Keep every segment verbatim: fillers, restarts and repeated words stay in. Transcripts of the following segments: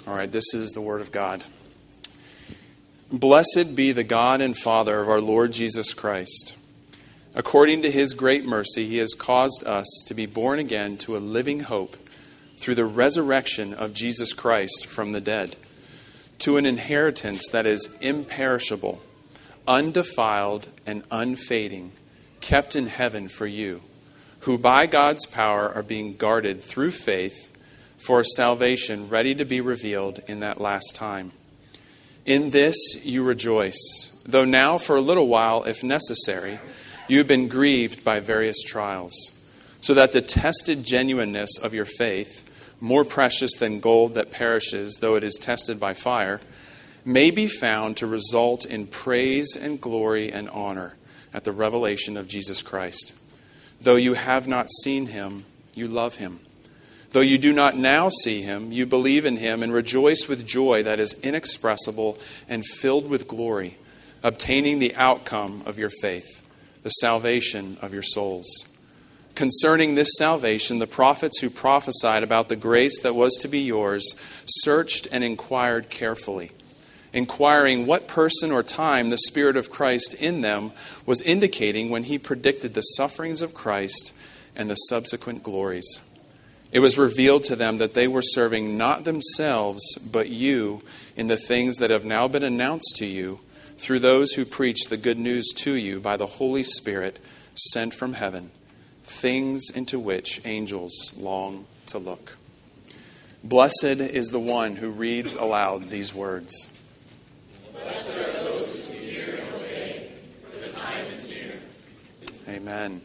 All right, this is the word of God. Blessed be the God and Father of our Lord Jesus Christ. According to his great mercy, he has caused us to be born again to a living hope through the resurrection of Jesus Christ from the dead, to an inheritance that is imperishable, undefiled, and unfading, kept in heaven for you, who by God's power are being guarded through faith for salvation ready to be revealed in that last time. In this you rejoice, though now for a little while, if necessary, you have been grieved by various trials, so that the tested genuineness of your faith, more precious than gold that perishes though it is tested by fire, may be found to result in praise and glory and honor at the revelation of Jesus Christ. Though you have not seen him, you love him. Though you do not now see him, you believe in him and rejoice with joy that is inexpressible and filled with glory, obtaining the outcome of your faith, the salvation of your souls. Concerning this salvation, the prophets who prophesied about the grace that was to be yours searched and inquired carefully, inquiring what person or time the Spirit of Christ in them was indicating when he predicted the sufferings of Christ and the subsequent glories. It was revealed to them that they were serving not themselves, but you in the things that have now been announced to you through those who preach the good news to you by the Holy Spirit sent from heaven, things into which angels long to look. Blessed is the one who reads aloud these words. Blessed are those who hear and obey, for the time is near. Amen.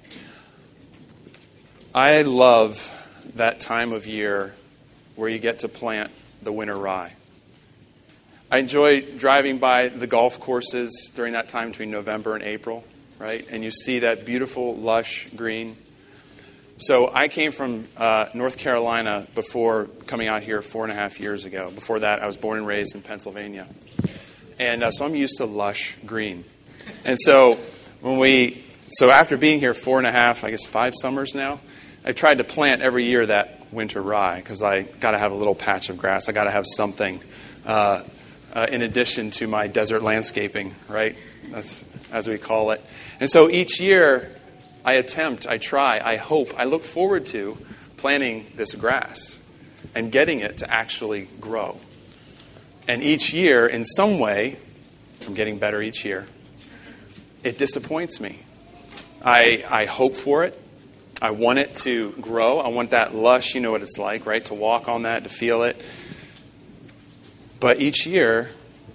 I love that time of year where you get to plant the winter rye. I enjoy driving by the golf courses during that time between November and April, right? And you see that beautiful, lush green. So I came from uh, North Carolina before coming out here four and a half years ago. Before that, I was born and raised in Pennsylvania. And uh, so I'm used to lush green. And so when we, so after being here four and a half, I guess five summers now, I tried to plant every year that winter rye because I got to have a little patch of grass. I got to have something uh, uh, in addition to my desert landscaping, right? That's as we call it. And so each year I attempt, I try, I hope, I look forward to planting this grass and getting it to actually grow. And each year, in some way, I'm getting better each year, it disappoints me. I, I hope for it. I want it to grow. I want that lush, you know what it's like, right? To walk on that, to feel it. But each year,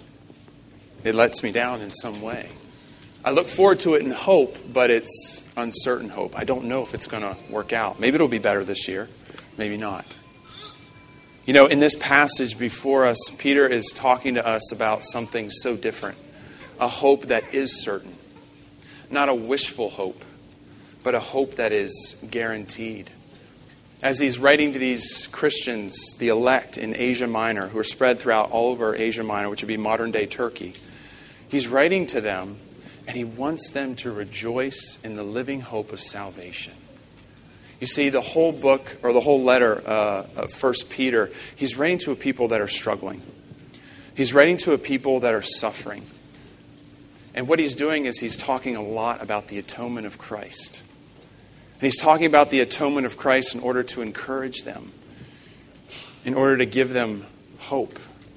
it lets me down in some way. I look forward to it in hope, but it's uncertain hope. I don't know if it's going to work out. Maybe it'll be better this year. Maybe not. You know, in this passage before us, Peter is talking to us about something so different. A hope that is certain. Not a wishful hope, but a hope that is guaranteed. As he's writing to these Christians, the elect in Asia Minor, who are spread throughout all over Asia Minor, which would be modern-day Turkey, he's writing to them, and he wants them to rejoice in the living hope of salvation. You see, the whole book, or the whole letter uh, of First Peter, he's writing to a people that are struggling. He's writing to a people that are suffering. And what he's doing is he's talking a lot about the atonement of Christ. And he's talking about the atonement of Christ in order to encourage them, in order to give them hope,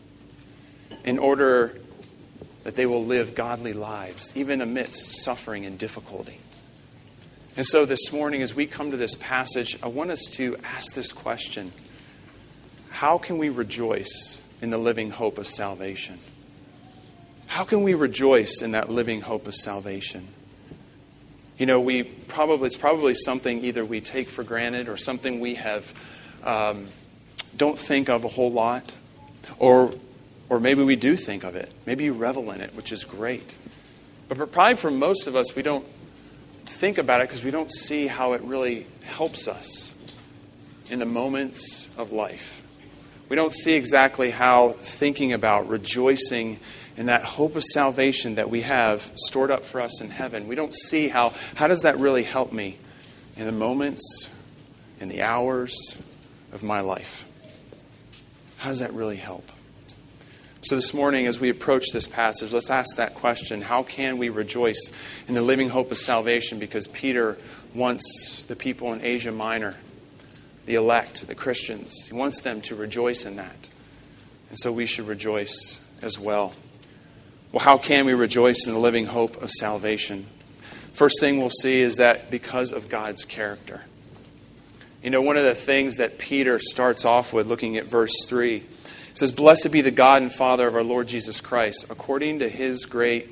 in order that they will live godly lives, even amidst suffering and difficulty. And so this morning, as we come to this passage, I want us to ask this question. How can we rejoice in the living hope of salvation? How can we rejoice in that living hope of salvation? You know, we probably it's probably something either we take for granted or something we have um, don't think of a whole lot, or or maybe we do think of it. Maybe you revel in it, which is great. But for, probably for most of us, we don't think about it because we don't see how it really helps us in the moments of life. We don't see exactly how thinking about rejoicing in that hope of salvation that we have stored up for us in heaven, we don't see how, how does that really help me in the moments, in the hours of my life? How does that really help? So this morning, as we approach this passage, let's ask that question. How can we rejoice in the living hope of salvation? Because Peter wants the people in Asia Minor, the elect, the Christians, he wants them to rejoice in that. And so we should rejoice as well. Well, how can we rejoice in the living hope of salvation? First thing we'll see is that because of God's character. You know, one of the things that Peter starts off with, looking at verse three, it says, "Blessed be the God and Father of our Lord Jesus Christ, according to His great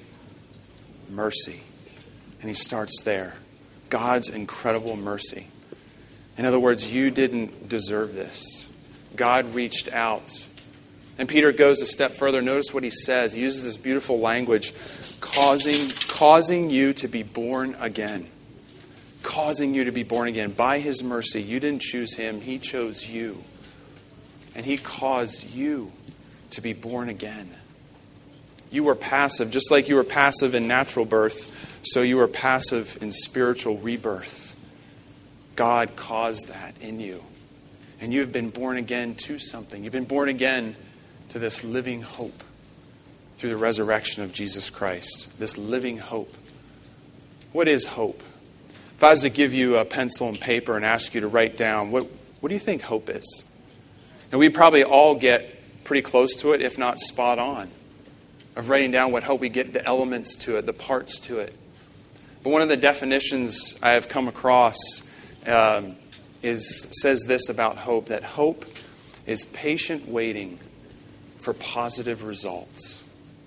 mercy." And he starts there. God's incredible mercy. In other words, you didn't deserve this. God reached out. And Peter goes a step further. Notice what he says. He uses this beautiful language, causing, causing you to be born again. Causing you to be born again. By His mercy, you didn't choose Him. He chose you. And He caused you to be born again. You were passive. Just like you were passive in natural birth, so you were passive in spiritual rebirth. God caused that in you. And you have been born again to something. You've been born again to this living hope through the resurrection of Jesus Christ. This living hope. What is hope? If I was to give you a pencil and paper and ask you to write down, what, what do you think hope is? And we probably all get pretty close to it, if not spot on, of writing down what hope. We get the elements to it, the parts to it. But one of the definitions I have come across um, is says this about hope, that hope is patient waiting for positive results.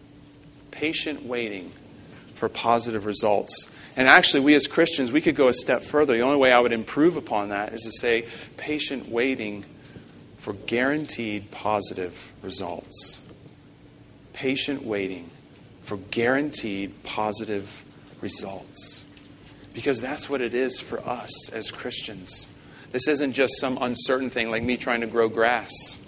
Patient waiting for positive results. And actually, we as Christians, we could go a step further. The only way I would improve upon that is to say patient waiting for guaranteed positive results. Patient waiting for guaranteed positive results. Because that's what it is for us as Christians. This isn't just some uncertain thing like me trying to grow grass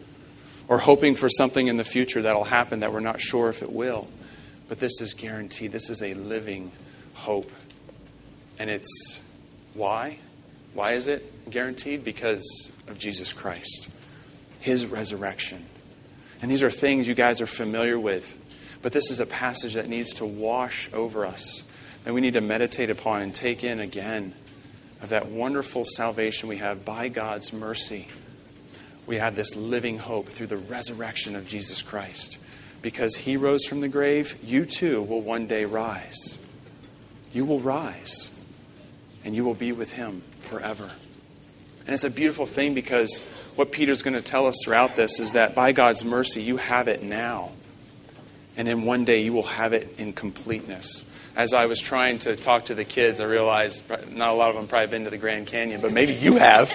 or hoping for something in the future that'll happen that we're not sure if it will. But this is guaranteed. This is a living hope. And it's why? Why is it guaranteed? Because of Jesus Christ. His resurrection. And these are things you guys are familiar with. But this is a passage that needs to wash over us. That we need to meditate upon and take in again. Of that wonderful salvation we have by God's mercy. We have this living hope through the resurrection of Jesus Christ. Because He rose from the grave, you too will one day rise. You will rise. And you will be with Him forever. And it's a beautiful thing because what Peter's going to tell us throughout this is that by God's mercy, you have it now. And then one day you will have it in completeness. As I was trying to talk to the kids, I realized not a lot of them probably been to the Grand Canyon, but maybe you have.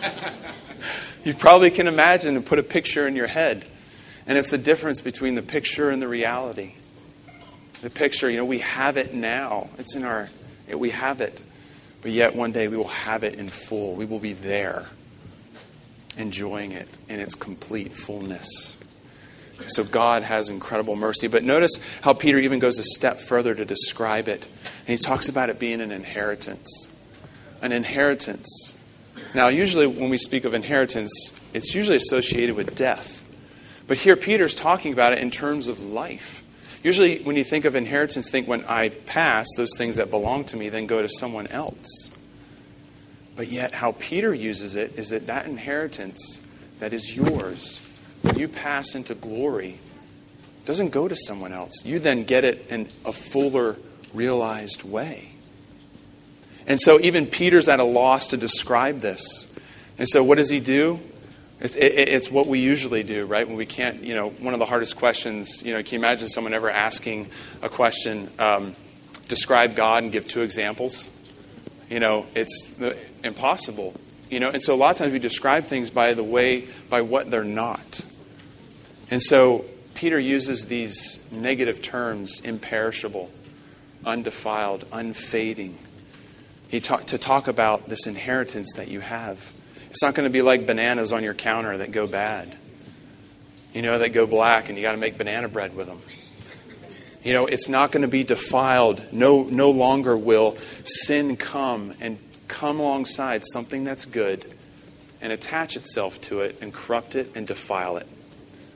You probably can imagine and put a picture in your head. And it's the difference between the picture and the reality. The picture, you know, we have it now. It's in our, we have it. But yet one day we will have it in full. We will be there, enjoying it in its complete fullness. So God has incredible mercy. But notice how Peter even goes a step further to describe it. And he talks about it being an inheritance. An inheritance. Now, usually when we speak of inheritance, it's usually associated with death. But here Peter's talking about it in terms of life. Usually when you think of inheritance, think when I pass, those things that belong to me then go to someone else. But yet how Peter uses it is that that inheritance that is yours, when you pass into glory, doesn't go to someone else. You then get it in a fuller, realized way. And so even Peter's at a loss to describe this. And so what does he do? It's, it, it's what we usually do, right? When we can't, you know, one of the hardest questions, you know, can you imagine someone ever asking a question, um, describe God and give two examples? You know, it's impossible. You know, and so a lot of times we describe things by the way, by what they're not. And so Peter uses these negative terms, imperishable, undefiled, unfading. He talk, to talk about this inheritance that you have. It's not going to be like bananas on your counter that go bad. You know, that go black and you got to make banana bread with them. You know, it's not going to be defiled. No, no longer will sin come and come alongside something that's good and attach itself to it and corrupt it and defile it.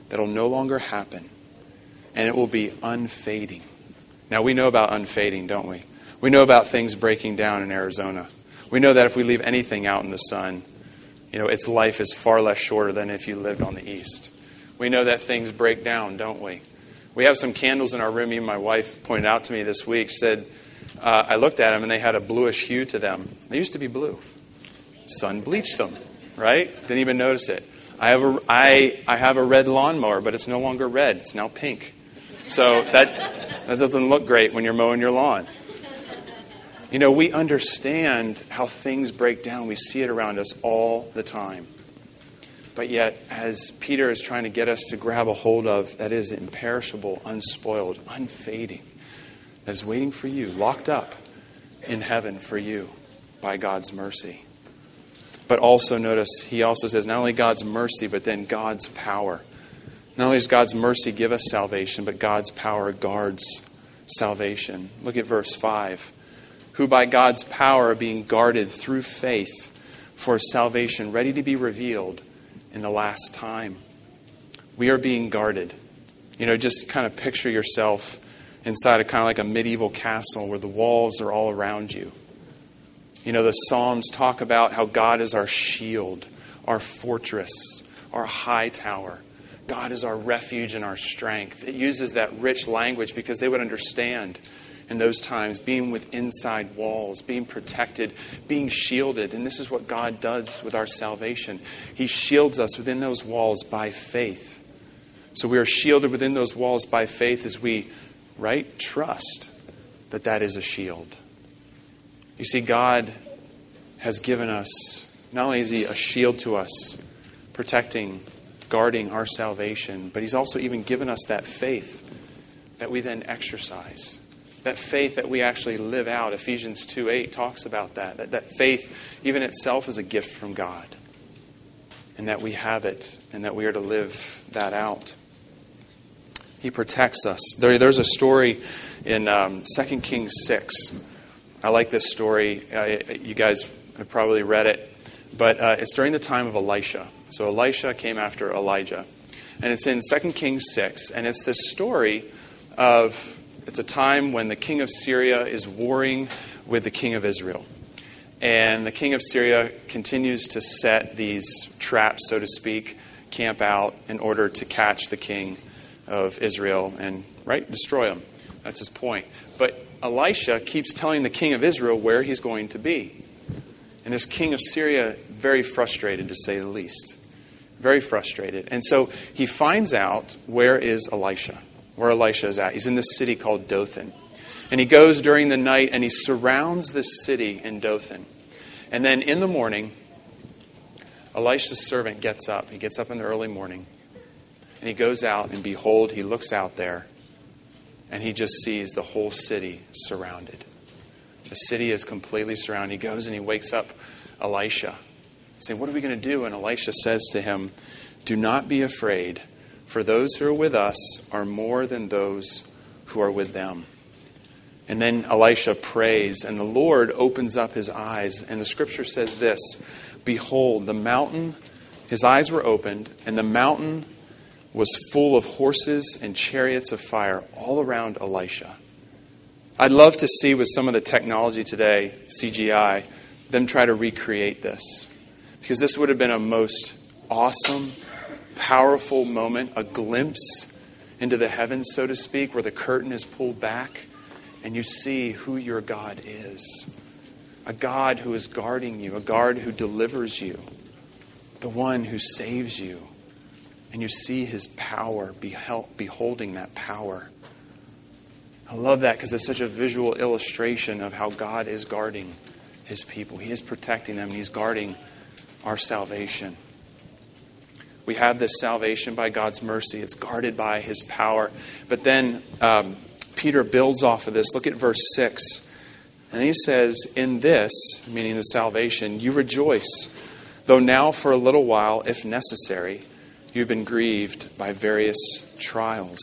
that'll no longer happen, and it will be unfading. Now, we know about unfading, don't we? We know about things breaking down in Arizona. We know that if we leave anything out in the sun, you know, its life is far less shorter than if you lived on the east. We know that things break down, don't we? We have some candles in our room. Even my wife pointed out to me this week. She said, uh, I looked at them and they had a bluish hue to them. They used to be blue. Sun bleached them, right? Didn't even notice it. I have a, I, I have a red lawnmower, but it's no longer red. It's now pink. So that, that doesn't look great when you're mowing your lawn. You know, we understand how things break down. We see it around us all the time. But yet, as Peter is trying to get us to grab a hold of, that is imperishable, unspoiled, unfading, that is waiting for you, locked up in heaven for you by God's mercy. But also notice, he also says not only God's mercy, but then God's power. Not only does God's mercy give us salvation, but God's power guards salvation. Look at verse five. Who by God's power are being guarded through faith for salvation, ready to be revealed in the last time. We are being guarded. You know, just kind of picture yourself inside of kind of like a medieval castle where the walls are all around you. You know, the Psalms talk about how God is our shield, our fortress, our high tower. God is our refuge and our strength. It uses that rich language because they would understand in those times being with inside walls, being protected, being shielded. And this is what God does with our salvation. He shields us within those walls by faith. So we are shielded within those walls by faith as we, right, trust that that is a shield. You see, God has given us, not only is He a shield to us, protecting, guarding our salvation, but He's also even given us that faith that we then exercise. That faith that we actually live out. Ephesians two eight talks about that. That, that faith even itself is a gift from God. And that we have it and that we are to live that out. He protects us. There, there's a story in um, Second Kings six. I like this story. Uh, you guys have probably read it. But uh, it's during the time of Elisha. So Elisha came after Elijah. And it's in Second Kings six. And it's this story of... It's a time when the king of Syria is warring with the king of Israel. And the king of Syria continues to set these traps, so to speak, camp out in order to catch the king of Israel and, right, destroy him. That's his point. But Elisha keeps telling the king of Israel where he's going to be. And this king of Syria, very frustrated to say the least. Very frustrated. And so he finds out where is Elisha. Where Elisha is at. He's in this city called Dothan. And he goes during the night and he surrounds this city in Dothan. And then in the morning, Elisha's servant gets up. He gets up in the early morning. And he goes out and behold, he looks out there. And he just sees the whole city surrounded. The city is completely surrounded. He goes and he wakes up Elisha. Saying, what are we going to do? And Elisha says to him, do not be afraid. For those who are with us are more than those who are with them. And then Elisha prays, and the Lord opens up his eyes. And the scripture says this, behold, the mountain, his eyes were opened, and the mountain was full of horses and chariots of fire all around Elisha. I'd love to see with some of the technology today, C G I, them try to recreate this. Because this would have been a most awesome, powerful moment, a glimpse into the heavens, so to speak, where the curtain is pulled back and you see who your God is. A God who is guarding you, a God who delivers you, the one who saves you. And you see His power, beholding that power. I love that because it's such a visual illustration of how God is guarding His people. He is protecting them. He's guarding our salvation. We have this salvation by God's mercy. It's guarded by His power. But then um, Peter builds off of this. Look at verse six. And he says, in this, meaning the salvation, you rejoice, though now for a little while, if necessary, you've been grieved by various trials.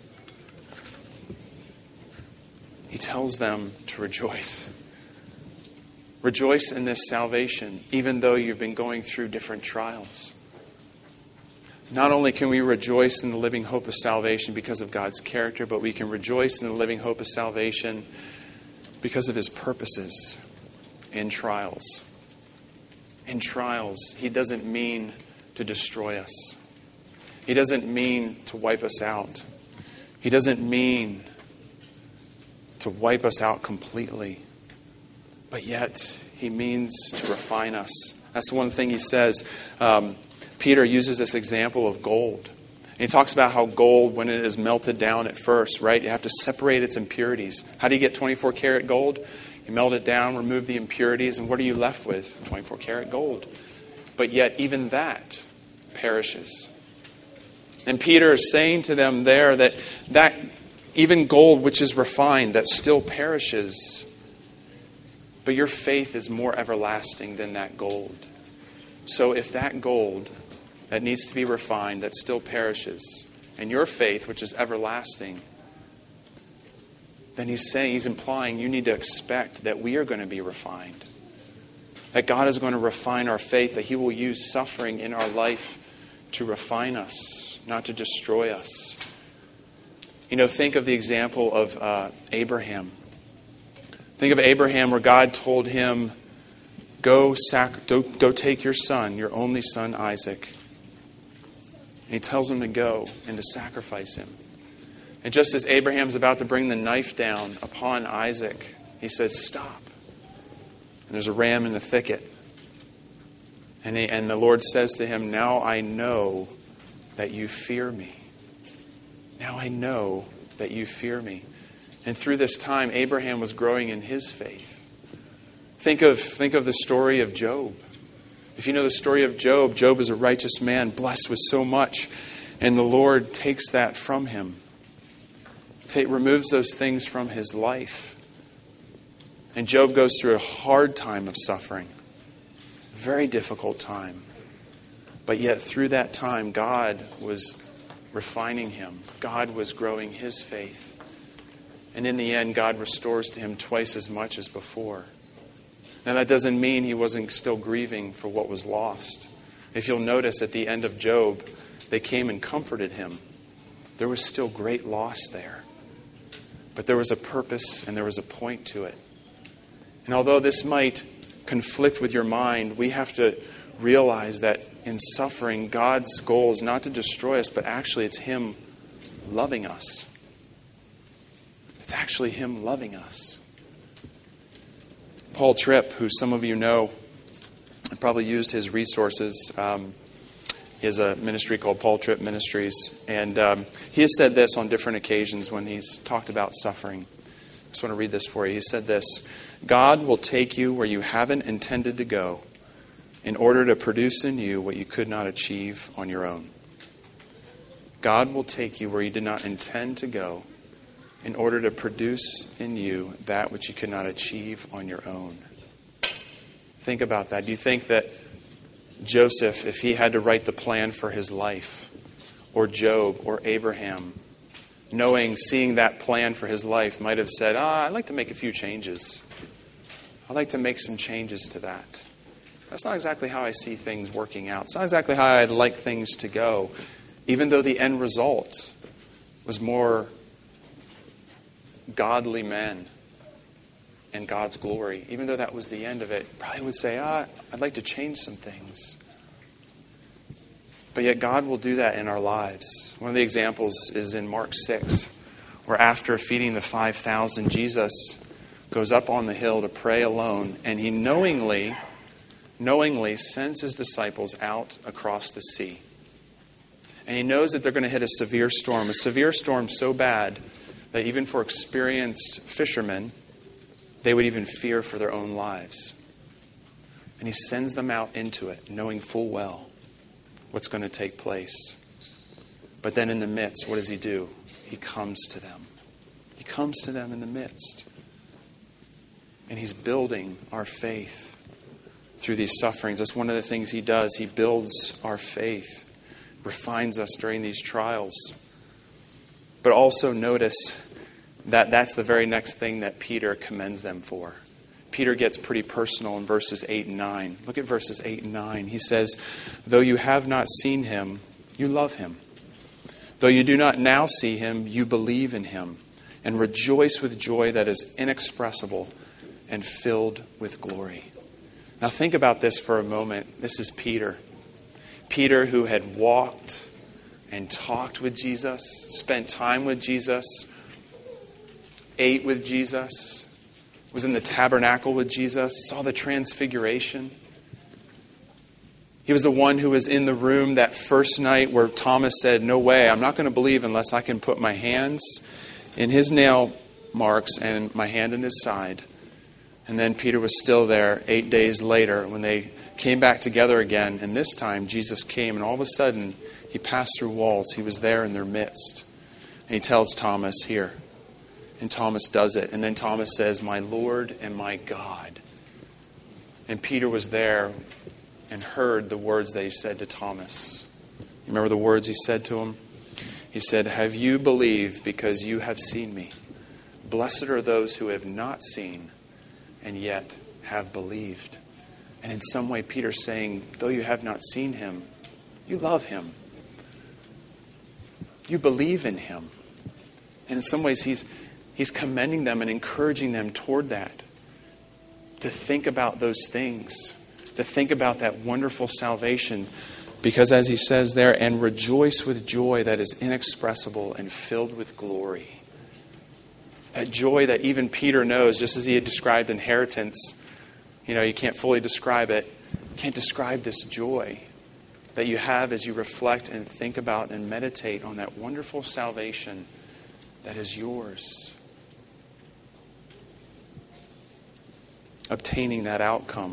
He tells them to rejoice. Rejoice in this salvation, even though you've been going through different trials. Not only can we rejoice in the living hope of salvation because of God's character, but we can rejoice in the living hope of salvation because of his purposes in trials. In trials, he doesn't mean to destroy us. He doesn't mean to wipe us out. He doesn't mean to wipe us out completely. But yet, he means to refine us. That's the one thing he says. Um, Peter uses this example of gold. And he talks about how gold, when it is melted down at first, right, you have to separate its impurities. How do you get twenty-four karat gold? You melt it down, remove the impurities, and what are you left with? twenty-four karat gold. But yet, even that perishes. And Peter is saying to them there that, that even gold which is refined, that still perishes, but your faith is more everlasting than that gold. So if that gold that needs to be refined, that still perishes, and your faith, which is everlasting, then he's saying, he's implying you need to expect that we are going to be refined. That God is going to refine our faith, that he will use suffering in our life to refine us, not to destroy us. You know, think of the example of uh, Abraham. Think of Abraham where God told him, go, sac- go, go take your son, your only son Isaac. And he tells him to go and to sacrifice him. And just as Abraham's about to bring the knife down upon Isaac, he says, stop. And there's a ram in the thicket. And, he, and the Lord says to him, now I know that you fear me. Now I know that you fear me. And through this time, Abraham was growing in his faith. Think of, think of the story of Job. If you know the story of Job, Job is a righteous man, blessed with so much. And the Lord takes that from him. Take, removes those things from his life. And Job goes through a hard time of suffering. Very difficult time. But yet through that time, God was refining him. God was growing his faith. And in the end, God restores to him twice as much as before. Now that doesn't mean he wasn't still grieving for what was lost. If you'll notice at the end of Job, they came and comforted him. There was still great loss there. But there was a purpose and there was a point to it. And although this might conflict with your mind, we have to realize that in suffering, God's goal is not to destroy us, but actually it's him loving us. It's actually him loving us. Paul Tripp, who some of you know, probably used his resources. Um, he has a ministry called Paul Tripp Ministries. And um, he has said this on different occasions when he's talked about suffering. I just want to read this for you. He said this: God will take you where you haven't intended to go in order to produce in you what you could not achieve on your own. God will take you where you did not intend to go in order to produce in you that which you could not achieve on your own. Think about that. Do you think that Joseph, if he had to write the plan for his life, or Job, or Abraham, knowing, seeing that plan for his life, might have said, ah, I'd like to make a few changes. I'd like to make some changes to that. That's not exactly how I see things working out. It's not exactly how I'd like things to go, even though the end result was more godly men and God's glory. Even though that was the end of it, probably would say, ah, I'd like to change some things. But yet God will do that in our lives. One of the examples is in Mark six, where after feeding the five thousand, Jesus goes up on the hill to pray alone, and he knowingly, knowingly sends his disciples out across the sea. And he knows that they're going to hit a severe storm, a severe storm so bad that even for experienced fishermen, they would even fear for their own lives. And he sends them out into it, knowing full well what's going to take place. But then in the midst, what does he do? He comes to them. He comes to them in the midst. And he's building our faith through these sufferings. That's one of the things he does. He builds our faith, refines us during these trials. But also notice that that's the very next thing that Peter commends them for. Peter gets pretty personal in verses eight and nine. Look at verses eight and nine. He says, though you have not seen him, You love him. Though you do not now see him, you believe in him and rejoice with joy that is inexpressible and filled with glory. Now think about this for a moment. This is Peter. Peter, who had walked and talked with Jesus, spent time with Jesus, ate with Jesus, was in the tabernacle with Jesus, saw the transfiguration. He was the one who was in the room that first night where Thomas said, "No way, I'm not going to believe unless I can put my hands in his nail marks and my hand in his side." And then Peter was still there eight days later when they came back together again. And this time Jesus came, and all of a sudden he passed through walls. He was there in their midst. And he tells Thomas, "Here." And Thomas does it. And then Thomas says, "My Lord and my God." And Peter was there and heard the words that he said to Thomas. You remember the words he said to him? He said, "Have you believed because you have seen me? Blessed are those who have not seen and yet have believed." And in some way, Peter's saying, though you have not seen him, you love him. You believe in him. And in some ways, he's he's commending them and encouraging them toward that. To think about those things. To think about that wonderful salvation. Because as he says there, and rejoice with joy that is inexpressible and filled with glory. That joy that even Peter knows, just as he had described inheritance. You know, you can't fully describe it. You can't describe this joy that you have as you reflect and think about and meditate on that wonderful salvation that is yours. Obtaining that outcome.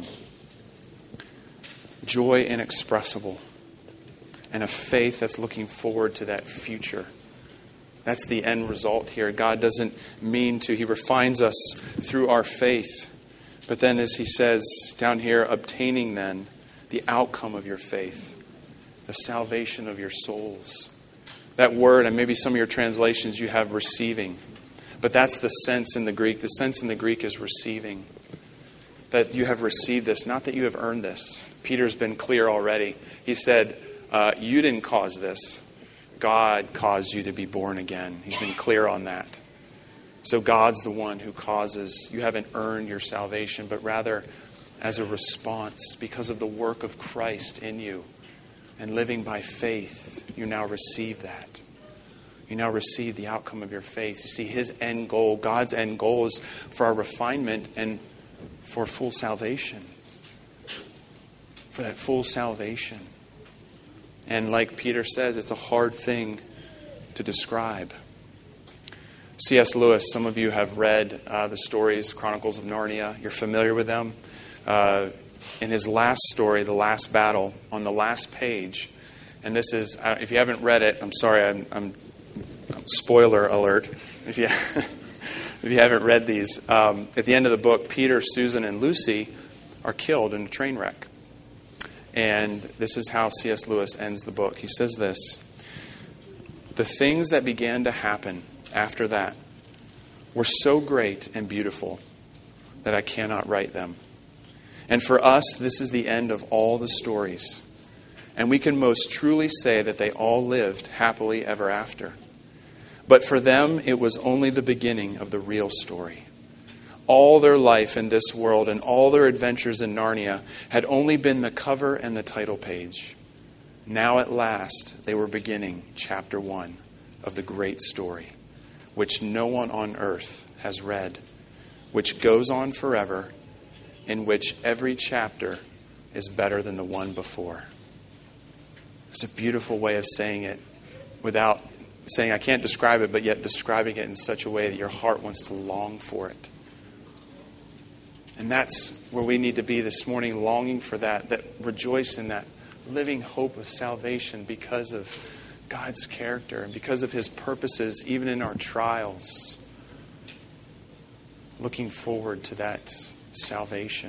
Joy inexpressible. And a faith that's looking forward to that future. That's the end result here. God doesn't mean to. He refines us through our faith. But then as he says down here, obtaining then the outcome of your faith. The salvation of your souls. That word, and maybe some of your translations you have receiving. But that's the sense in the Greek. The sense in the Greek is receiving. That you have received this, not that you have earned this. Peter's been clear already. He said, uh, you didn't cause this. God caused you to be born again. He's been clear on that. So God's the one who causes. You haven't earned your salvation, but rather as a response because of the work of Christ in you. And living by faith, you now receive that. You now receive the outcome of your faith. You see, his end goal, God's end goal is for our refinement and for full salvation. For that full salvation. And like Peter says, it's a hard thing to describe. C S Lewis, some of you have read uh, the stories, Chronicles of Narnia. You're familiar with them. Uh, in his last story, The Last Battle, on the last page, and this is, uh, if you haven't read it, I'm sorry, I'm, I'm, I'm spoiler alert. If you, if you haven't read these, um, at the end of the book, Peter, Susan, and Lucy are killed in a train wreck. And this is how C S Lewis ends the book. He says this: the things that began to happen after that were so great and beautiful that I cannot write them. And for us, this is the end of all the stories. And we can most truly say that they all lived happily ever after. But for them, it was only the beginning of the real story. All their life in this world and all their adventures in Narnia had only been the cover and the title page. Now at last, they were beginning chapter one of the great story, which no one on earth has read, which goes on forever, in which every chapter is better than the one before. It's a beautiful way of saying it without saying I can't describe it, but yet describing it in such a way that your heart wants to long for it. And that's where we need to be this morning, longing for that, that rejoice in that living hope of salvation because of God's character and because of his purposes, even in our trials. Looking forward to that salvation.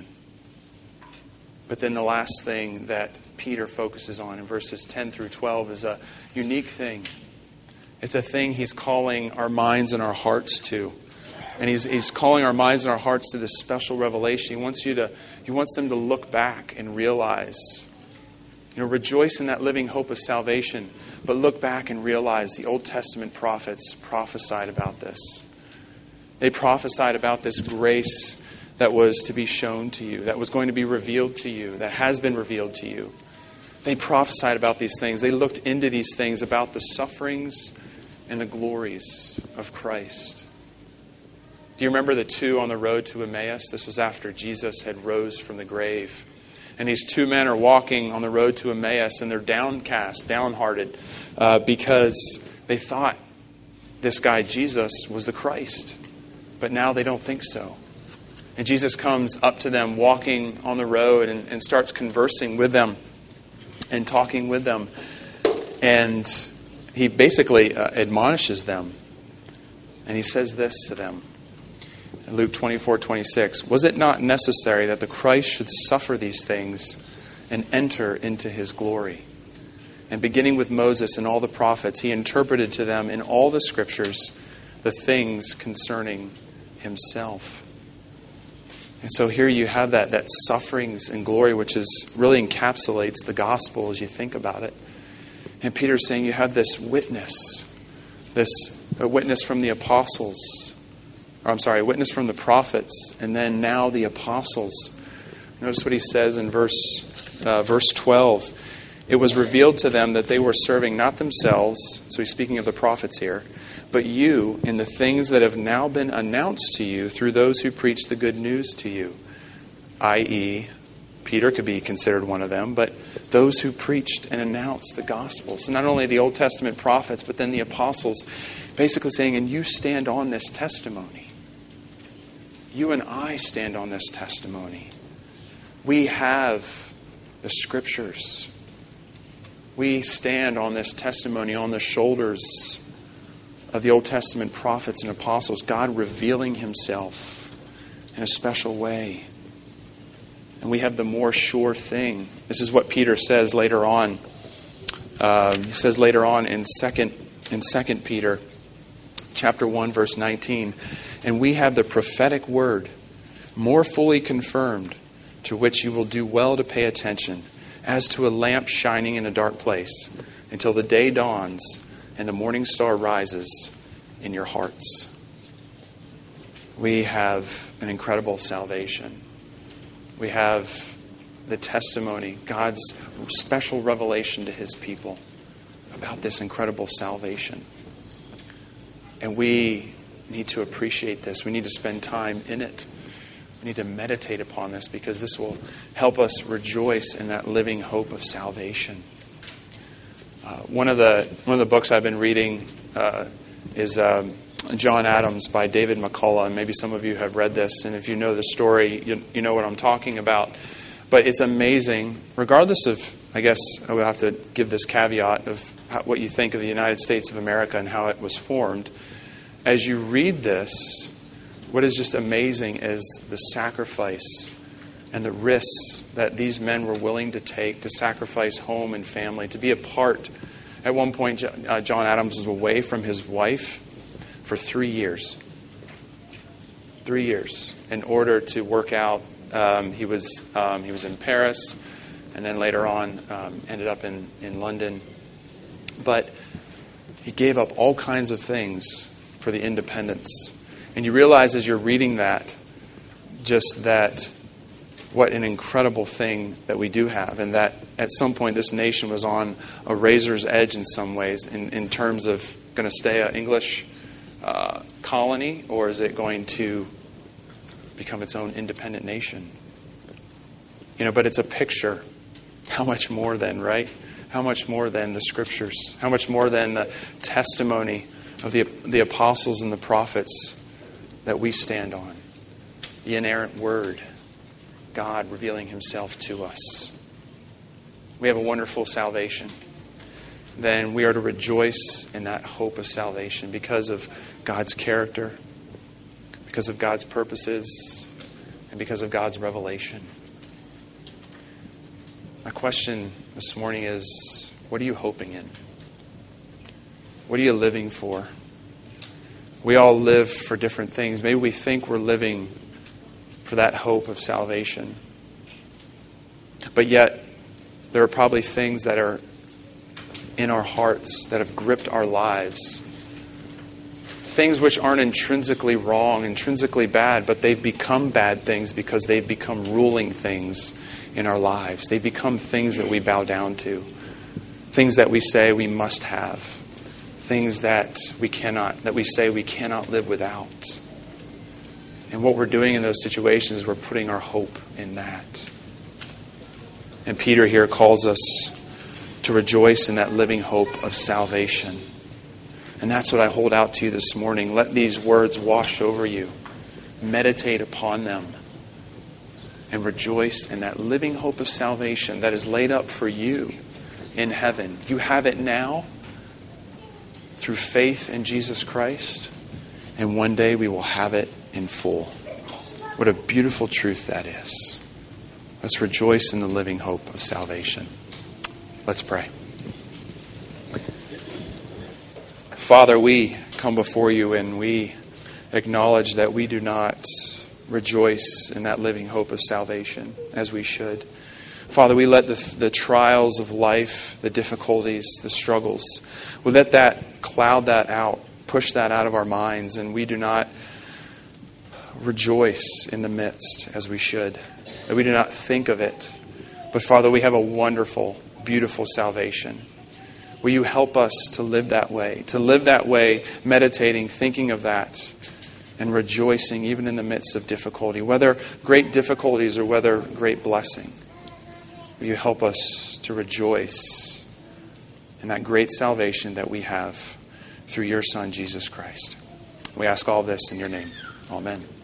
But then the last thing that Peter focuses on in verses ten through twelve is a unique thing. It's a thing he's calling our minds and our hearts to. And he's, he's calling our minds and our hearts to this special revelation. He wants you to, he wants them to look back and realize, you know, rejoice in that living hope of salvation. But look back and realize the Old Testament prophets prophesied about this. They prophesied about this grace that was to be shown to you, that was going to be revealed to you, that has been revealed to you. They prophesied about these things. They looked into these things about the sufferings and the glories of Christ. Do you remember the two on the road to Emmaus? This was after Jesus had rose from the grave. And these two men are walking on the road to Emmaus, and they're downcast, downhearted, uh, because they thought this guy Jesus was the Christ. But now they don't think so. And Jesus comes up to them walking on the road and, and starts conversing with them and talking with them. And he basically uh, admonishes them. And he says this to them. In Luke twenty-four twenty-six, was it not necessary that the Christ should suffer these things and enter into his glory? And beginning with Moses and all the prophets, he interpreted to them in all the scriptures the things concerning himself. And so here you have that, that sufferings and glory, which is really encapsulates the gospel as you think about it. And Peter's saying you have this witness, this a witness from the apostles, or I'm sorry, a witness from the prophets, and then now the apostles. Notice what he says in verse uh, verse twelve. It was revealed to them that they were serving not themselves, so he's speaking of the prophets here, but you in the things that have now been announced to you through those who preach the good news to you, that is, Peter could be considered one of them, but those who preached and announced the gospel. So not only the Old Testament prophets, but then the apostles, basically saying, and you stand on this testimony. You and I stand on this testimony. We have the scriptures. We stand on this testimony on the shoulders of the Old Testament prophets and apostles, God revealing himself in a special way. And we have the more sure thing. This is what Peter says later on. Uh, he says later on in second in Second Peter chapter one, verse nineteen, and we have the prophetic word more fully confirmed, to which you will do well to pay attention, as to a lamp shining in a dark place, until the day dawns and the morning star rises in your hearts. We have an incredible salvation. We have the testimony, God's special revelation to his people about this incredible salvation. And we need to appreciate this. We need to spend time in it. We need to meditate upon this, because this will help us rejoice in that living hope of salvation. Uh, one of the one of the books I've been reading uh, is um, John Adams by David McCullough. And maybe some of you have read this, and if you know the story, you, you know what I'm talking about. But it's amazing, regardless of, I guess I would have to give this caveat of how, what you think of the United States of America and how it was formed. As you read this, what is just amazing is the sacrifice and the risks that these men were willing to take to sacrifice home and family, to be a part. At one point, uh, John Adams was away from his wife for three years. Three years in order to work out. Um, he was um, he was in Paris, and then later on um, ended up in, in London. But he gave up all kinds of things for the independence. And you realize as you're reading that, just that, what an incredible thing that we do have. And that at some point this nation was on a razor's edge in some ways in, in terms of going to stay an English uh, colony, or is it going to become its own independent nation? You know, but it's a picture. How much more then, right? How much more than the scriptures? How much more than the testimony of the, the apostles and the prophets that we stand on? The inerrant word, God revealing himself to us. We have a wonderful salvation. Then we are to rejoice in that hope of salvation because of God's character, because of God's purposes, and because of God's revelation. My question this morning is, what are you hoping in? What are you living for? We all live for different things. Maybe we think we're living for that hope of salvation. But yet, there are probably things that are in our hearts that have gripped our lives. Things which aren't intrinsically wrong, intrinsically bad, but they've become bad things because they've become ruling things in our lives. They become things that we bow down to. Things that we say we must have. Things that we cannot, that we say we cannot live without. And what we're doing in those situations is we're putting our hope in that. And Peter here calls us to rejoice in that living hope of salvation. And that's what I hold out to you this morning. Let these words wash over you. Meditate upon them. And rejoice in that living hope of salvation that is laid up for you in heaven. You have it now through faith in Jesus Christ. And one day we will have it in full. What a beautiful truth that is. Let's rejoice in the living hope of salvation. Let's pray. Father, we come before you and we acknowledge that we do not rejoice in that living hope of salvation as we should. Father, we let the, the trials of life, the difficulties, the struggles, we let that cloud that out, push that out of our minds, and we do not rejoice in the midst as we should. That we do not think of it. But Father, we have a wonderful, beautiful salvation. Will you help us to live that way, to live that way, meditating, thinking of that, and rejoicing even in the midst of difficulty, whether great difficulties or whether great blessing. Will you help us to rejoice in that great salvation that we have through your Son, Jesus Christ. We ask all this in your name. Amen.